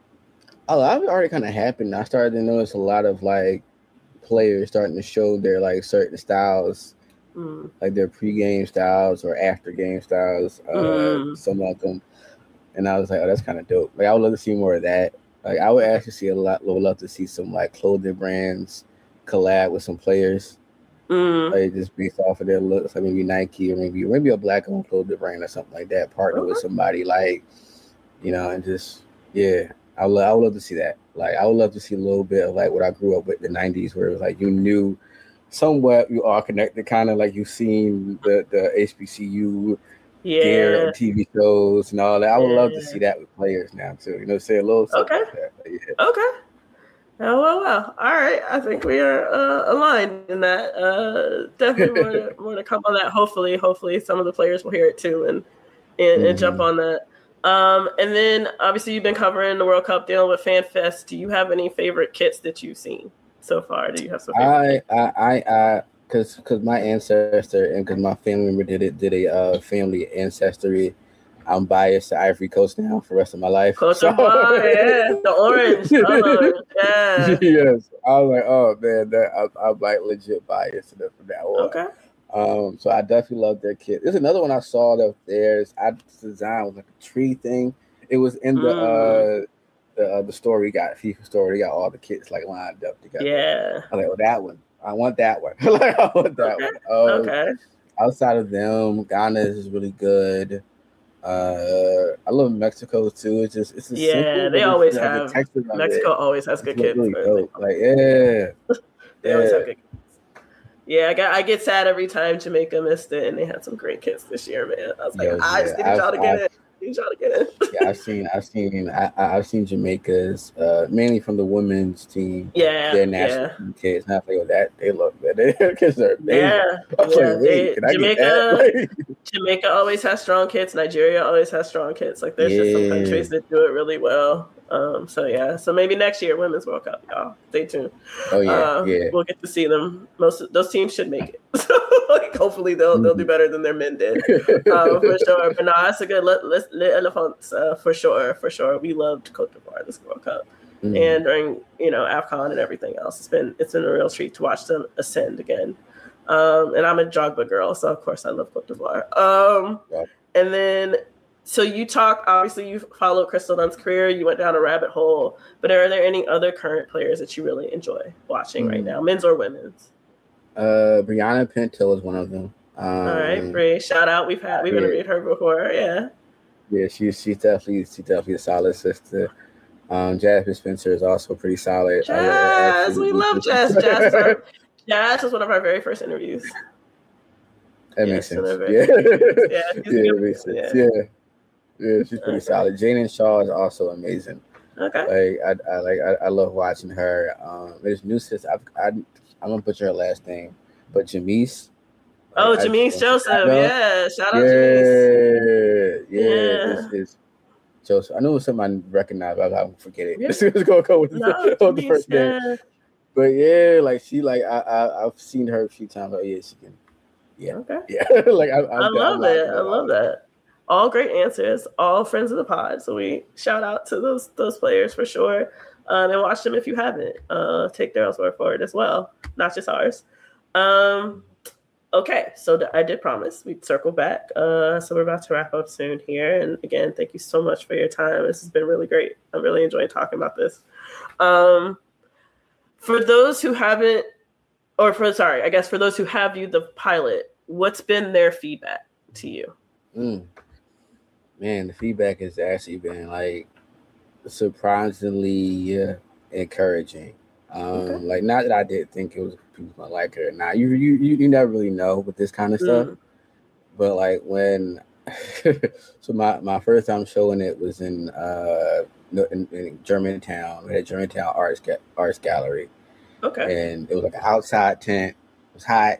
S2: Oh, I've already kind of happened. I started to notice a lot of like players starting to show their like certain styles,
S1: Mm.
S2: like their pre-game styles or after game styles. Uh,
S1: Mm.
S2: Some of them, and I was like, oh, that's kind of dope. Like I would love to see more of that. Like I would actually see a lot. Would love to see some like clothing brands collab with some players.
S1: Mm.
S2: Like just based off of their looks, like maybe Nike or maybe maybe a black-owned clothing brand or something like that. Partner with somebody like, you know, and just yeah, I would I would love to see that. Like I would love to see a little bit of like what I grew up with in the nineties, where it was like you knew somewhat you are connected, kind of like you've seen the the H B C U gear
S1: Yeah.
S2: and T V shows and all that. I would love to
S1: Yeah.
S2: see that with players now too. You know, say a little something
S1: Okay.
S2: like that. But yeah.
S1: Okay. Oh, well, well. All right. I think we are uh, aligned in that. Uh, definitely more to, more to come on that. Hopefully, hopefully some of the players will hear it too and and, and jump
S2: Mhm.
S1: on that. Um, and then obviously you've been covering the World Cup, dealing with Fan Fest. Do you have any favorite kits that you've seen so far? Do you have some favorite
S2: I I I I because because my ancestor and because my family member did it did a uh, family ancestry. I'm biased to Ivory Coast now for the rest of my life.
S1: Cote
S2: So-
S1: d'Ivoire, yeah, the orange color, yeah.
S2: Yes, I was like, oh man, that I'm, I'm like legit biased to them from that one.
S1: Okay.
S2: Um, so I definitely love their kit. There's another one I saw that theirs. I designed was like a tree thing. It was in the
S1: Mm.
S2: uh the uh, the store we got, FIFA store. They got all the kits like lined up together.
S1: Yeah.
S2: I was like, oh, that one. I want that one. Like, I want that
S1: Okay.
S2: one. Um,
S1: Okay.
S2: Outside of them, Ghana is really good. Uh, I love Mexico too. It's just it's a
S1: Yeah,
S2: simple,
S1: they
S2: but
S1: always
S2: it's, uh, the
S1: have-
S2: texture of
S1: Mexico
S2: it
S1: always has
S2: is
S1: good
S2: really
S1: kids.
S2: dope. Like yeah,
S1: They always have
S2: yeah.
S1: good kids. Yeah, I got I get sad every time Jamaica missed it, and they had some great kids this year, man. I was like,
S2: Yes,
S1: I just
S2: yeah.
S1: need y'all
S2: I've-
S1: to get
S2: I've-
S1: in. I need y'all to get in.
S2: yeah, I've seen, I've seen, I, I- I've seen Jamaica's, uh, mainly from the women's team.
S1: Yeah,
S2: Their national
S1: yeah.
S2: team kids. And I feel like, oh, that they look good. Their kids are amazing.
S1: Yeah,
S2: I was
S1: yeah.
S2: like, wait,
S1: They,
S2: can I
S1: Jamaica,
S2: get that? Like,
S1: Jamaica always has strong kids. Nigeria always has strong kids. Like there's just some
S2: Yeah.
S1: countries that do it really well. Um, so yeah, so maybe next year, Women's World Cup, y'all. Stay tuned.
S2: oh yeah,
S1: uh,
S2: yeah.
S1: We'll get to see them. Most of those teams should make it. So like, hopefully they'll they'll do better than their men did. Um, for sure. But no, that's a good let, let's let elephants uh, for sure, for sure. We loved Cote d'Ivoire this World Cup. mm-hmm. and during, you know, AFCON and everything else. It's been it's been a real treat to watch them ascend again. Um, and I'm a Drogba girl, so of course I love Cote d'Ivoire. Um, yeah. And then, so you talk, obviously you followed Crystal Dunn's career, you went down a rabbit hole, but are there any other current players that you really enjoy watching mm. right now, men's or women's?
S2: Uh, Brianna Pinto is one of them. Um,
S1: All right, Bri, shout out. We've had we've yeah. interviewed her before, yeah.
S2: Yeah, she's she's definitely she's definitely a solid sister. Um, Jasmine Spencer is also pretty solid.
S1: Jazz, we love Jazz. Jazz is, our, Jazz was one of our very first interviews.
S2: That
S1: yeah,
S2: makes sense. Yeah, yeah, yeah, it makes sense. Yeah, yeah, yeah she's pretty okay. solid. Jaden Shaw is also amazing.
S1: Okay,
S2: like I, I like I, I love watching her. Um, there's new sis. I, I I'm gonna butcher her last name, but Jamise.
S1: Oh, like, Jamise Joseph. Yeah, shout out
S2: yeah,
S1: Jamise.
S2: Yeah, yeah. It's, it's Joseph. I know it was something I recognize, but I don't forget it. Yeah. Let's go go with no, the, Jamise, the first yeah. name. But yeah, like she like I, I I've seen her a few times. Like, yeah, she can. Yeah.
S1: Okay.
S2: Yeah. like I, I,
S1: I love it. I love that. All great answers. All friends of the pod. So we shout out to those those players for sure. Um, and watch them if you haven't. Uh, take their word for it as well, not just ours. Um, okay. So th- I did promise we'd circle back. Uh, so we're about to wrap up soon here. And again, thank you so much for your time. This has been really great. I'm really enjoying talking about this. Um, for those who haven't. Or for sorry, I guess for those who have viewed the pilot, what's been their feedback to you?
S2: Mm. Man, the feedback has actually been like surprisingly uh, encouraging. Um, okay. Like, not that I did think it was people gonna like it or not. You you you, you never really know with this kind of stuff. Mm. But like when, so my, my first time showing it was in uh in, in Germantown. We had Germantown Arts Arts Gallery.
S1: Okay.
S2: And it was like an outside tent. It was hot.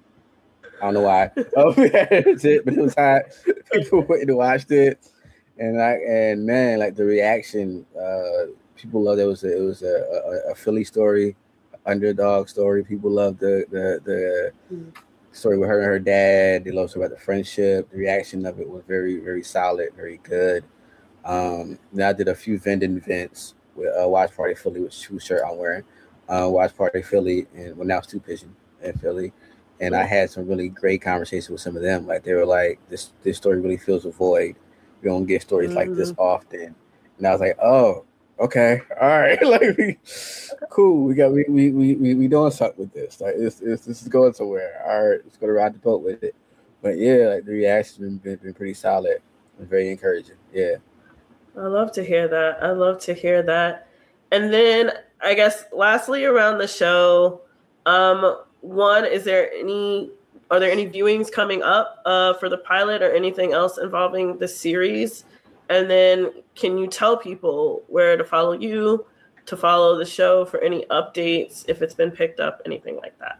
S2: I don't know why. Oh, yeah, that's it. But it was hot. People went to watch it, and I and man, like the reaction, uh, people loved it. It was a, it was a, a, a Philly story, underdog story. People loved the the the mm. story with her and her dad. They loved about the friendship. The reaction of it was very very solid, very good. Um, then I did a few vending events with uh, Watch Party Philly, which whose shirt I'm wearing. Uh, Watch Party Philly, and well now it's Two Pigeon in Philly, and I had some really great conversations with some of them. Like they were like, "This this story really fills a void. We don't get stories mm-hmm. like this often." And I was like, "Oh, okay, all right, like we, cool. We got we we we we, we doing something with this. Like this this this is going somewhere. All right, let's go to ride the boat with it." But yeah, like the reaction has been, been pretty solid and very encouraging. Yeah,
S1: I love to hear that. I love to hear that. And then I guess lastly around the show, um, one, is there any, are there any viewings coming up uh, for the pilot or anything else involving the series? And then can you tell people where to follow you, to follow the show for any updates, if it's been picked up, anything like that?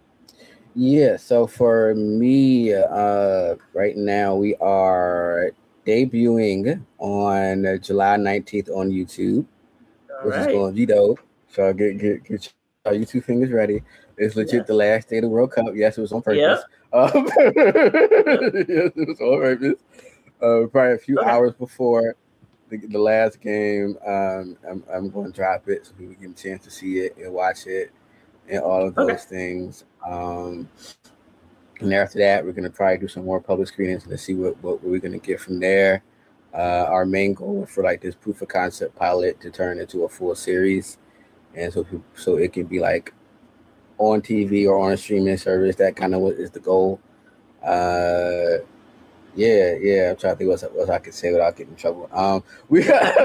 S2: Yeah, so for me, uh, right now we are debuting on July nineteenth on YouTube. Which right. is going to be dope. So get get get your YouTube fingers ready. It's legit yes. the last day of the World Cup. Yes, it was on purpose. Yep. Um, yes, it was on purpose. Uh, probably a few okay. hours before the, the last game, um, I'm I'm going to drop it so people get a chance to see it and watch it and all of those okay. things. Um, and after that, we're going to probably do some more public screenings and see what, what we're going to get from there. Uh, our main goal for like this proof of concept pilot to turn into a full series, and so so it can be like on T V or on a streaming service. That kind of what is the goal. Uh, yeah, yeah. I'm trying to think what what I could say without getting in trouble. Um, we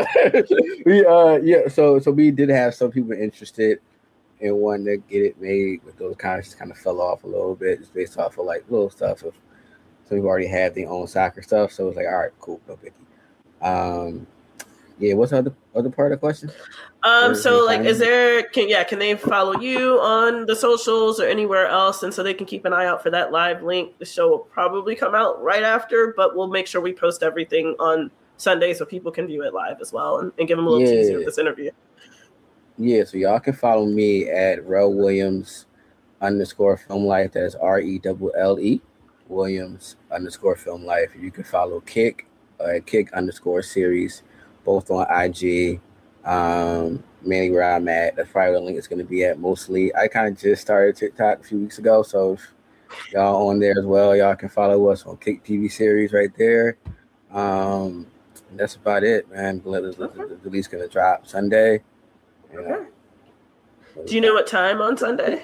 S2: we uh yeah. So so we did have some people interested in wanting to get it made, but those kind of just kind of fell off a little bit, just based off of like little stuff. Of so we've already had their own soccer stuff, so it's like all right, cool, no biggie. Um, yeah. What's the other other part of the question?
S1: Um, so like, is there? Can yeah? Can they follow you on the socials or anywhere else, and so they can keep an eye out for that live link? The show will probably come out right after, but we'll make sure we post everything on Sunday so people can view it live as well, and, and give them a little yeah. teaser of this interview.
S2: Yeah. So y'all can follow me at Rel Williams underscore Film Life. That's R E L L E Williams underscore Film Life. You can follow Kick. Uh, kick underscore series, both on I G, Um, mainly where I'm at. That's probably where the link is going to be at mostly. I kind of just started TikTok a few weeks ago, so if y'all on there as well, y'all can follow us on Kick T V series right there. Um, that's about it, man. The, the, the, the release going to drop Sunday. You know.
S1: Okay. Do you know what time on Sunday?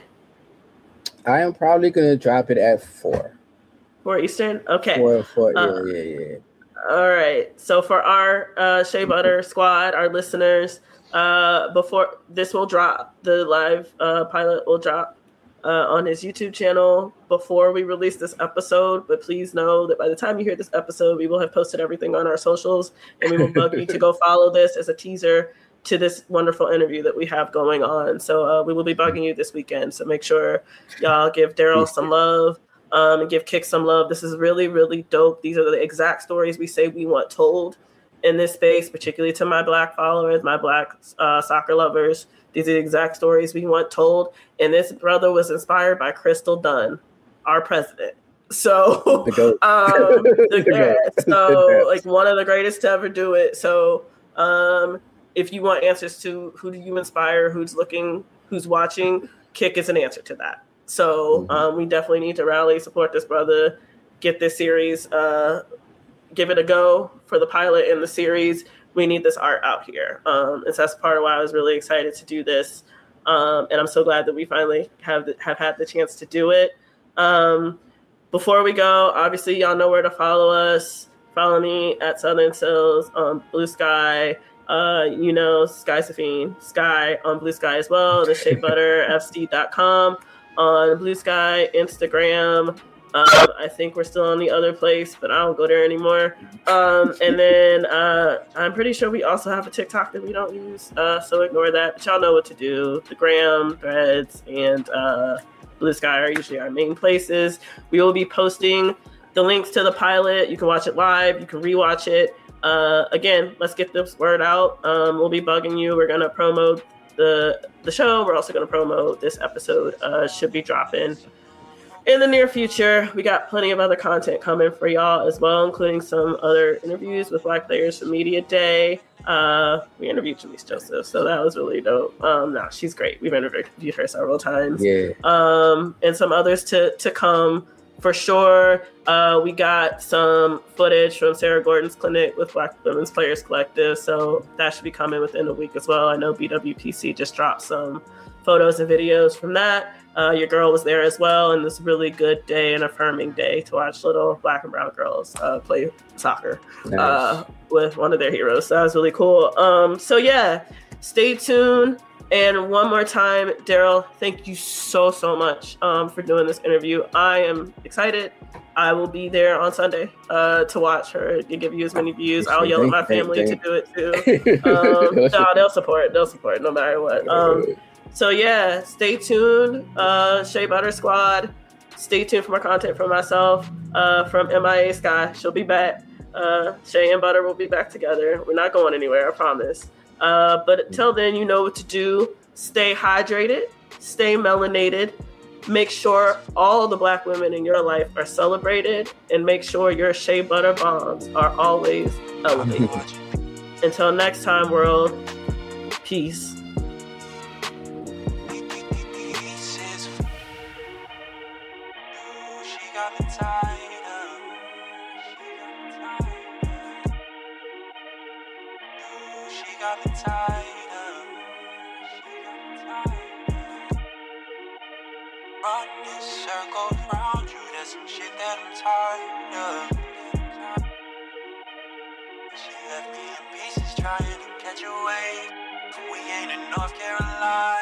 S2: I am probably going to drop it at four.
S1: Four Eastern? Okay.
S2: Four, four,
S1: uh,
S2: yeah, yeah, yeah.
S1: All right. So for our uh, Shea Butter squad, our listeners, uh, before this will drop, the live uh, pilot will drop uh, on his YouTube channel before we release this episode. But please know that by the time you hear this episode, we will have posted everything on our socials, and we will bug you to go follow this as a teaser to this wonderful interview that we have going on. So uh, we will be bugging you this weekend. So make sure y'all give Daryl some love. Um, and give Kick some love. This is really, really dope. These are the exact stories we say we want told in this space, particularly to my Black followers, my Black uh, soccer lovers. These are the exact stories we want told. And this brother was inspired by Crystal Dunn, our president. So, um, the, yeah, so like one of the greatest to ever do it. So, um, if you want answers to who do you inspire, who's looking, who's watching, Kick is an answer to that. So um, we definitely need to rally, support this brother, get this series, uh, give it a go for the pilot in the series. We need this art out here. Um, and so that's part of why I was really excited to do this. Um, and I'm so glad that we finally have the, have had the chance to do it. Um, before we go, obviously, y'all know where to follow us. Follow me at Southern Sills on Blue Sky. Uh, you know, Sky Safine, Sky on Blue Sky as well, the shea butter f c dot com. On Blue Sky, Instagram. Um, I think we're still on the other place, but I don't go there anymore. Um, and then uh, I'm pretty sure we also have a TikTok that we don't use, uh, so ignore that. But y'all know what to do. The Gram, Threads, and uh, Blue Sky are usually our main places. We will be posting the links to the pilot. You can watch it live. You can rewatch it. Uh, again, let's get this word out. Um, we'll be bugging you. We're going to promote the the show. We're also going to promote this episode. Uh, should be dropping in the near future. We got plenty of other content coming for y'all as well, including some other interviews with Black players from Media Day. Uh, we interviewed Jaleese Joseph, so that was really dope. Um, no, she's great. We've interviewed her several times.
S2: Yeah.
S1: Um, and some others to to come. For sure, uh, we got some footage from Sarah Gordon's clinic with Black Women's Players Collective, so that should be coming within a week as well. I know B W P C just dropped some photos and videos from that. Uh, your girl was there as well, and this really good day and affirming day to watch little Black and brown girls uh, play soccer nice. uh, with one of their heroes. So that was really cool. Um, so yeah, stay tuned. And one more time, Daryl, thank you so, so much um, for doing this interview. I am excited. I will be there on Sunday uh, to watch her to give you as many views. I'll yell at my family to do it too. Um, no, they'll support. They'll support no matter what. Um, so yeah, stay tuned. Uh, Shea Butter Squad. Stay tuned for more content from myself, uh, from M I A Sky. She'll be back. Uh, Shea and Butter will be back together. We're not going anywhere, I promise. Uh, but until then, you know what to do. Stay hydrated, stay melanated, make sure all the Black women in your life are celebrated, and make sure your Shea Butter bombs are always elevated. Until next time, world, peace.
S3: Run this circle around you, there's some shit that I'm tired of. She left me in pieces trying to catch a wave. We ain't in North Carolina.